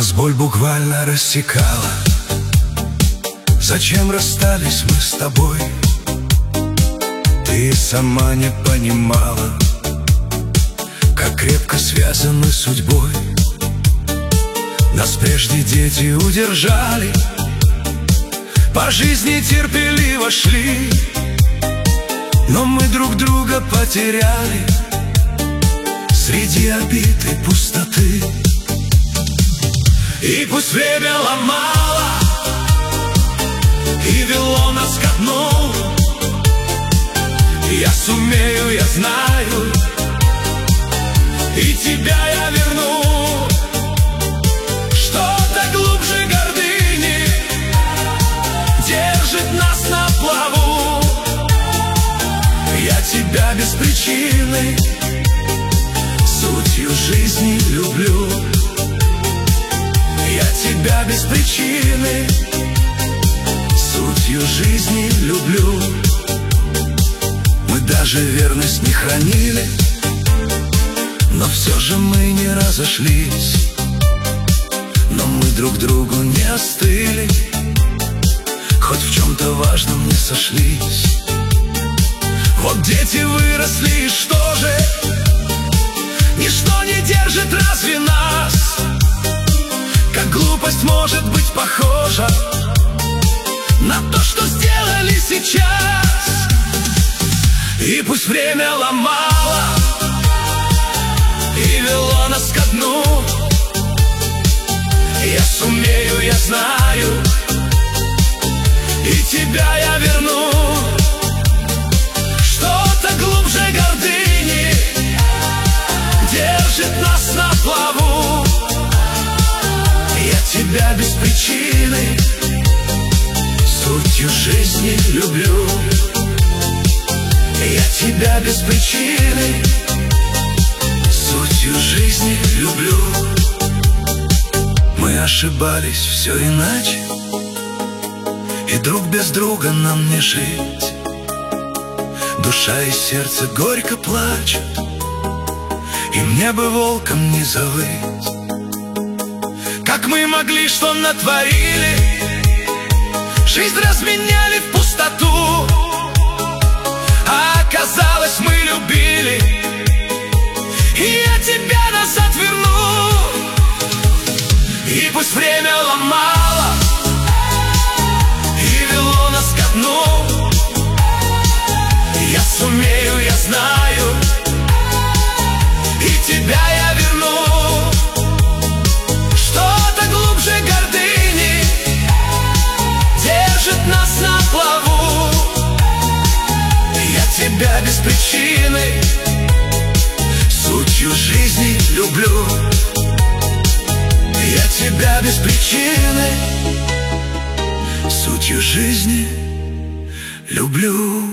Нас боль буквально рассекала. Зачем расстались мы с тобой? Ты сама не понимала, как крепко связаны судьбой. Нас прежде дети удержали, по жизни терпеливо шли, но мы друг друга потеряли среди обид и пустоты. И пусть время ломало и вело нас ко дну, я сумею, я знаю, и тебя я верну. Что-то глубже гордыни держит нас на плаву. Я тебя без причины сутью жизни люблю. Я тебя без причины сутью жизни люблю. Мы даже верность не хранили, но все же мы не разошлись. Но мы друг другу не остыли, хоть в чем-то важном не сошлись. Вот дети выросли, и что же? Ничто не держит разве нас? Как глупость может быть похожа на то, что сделали сейчас. И пусть время ломало и вело нас ко дну, я сумею, я знаю, и тебя я верну. Что-то глубже гордыни держит нас на плаву. Я тебя без причины сутью жизни люблю. Я тебя без причины сутью жизни люблю. Мы ошибались, все иначе, и друг без друга нам не жить. Душа и сердце горько плачут, и мне бы волком не завыть. Как мы могли, что натворили? Жизнь разменяли в пустоту, а оказалось, мы любили, и я тебя назад верну. И пусть время ломало и вело нас ко дну, я сумею, я знаю, и тебя я верну. Что-то глубже гордыни держит нас на плаву. Я тебя без причины сутью жизни люблю. Я тебя без причины сутью жизни люблю.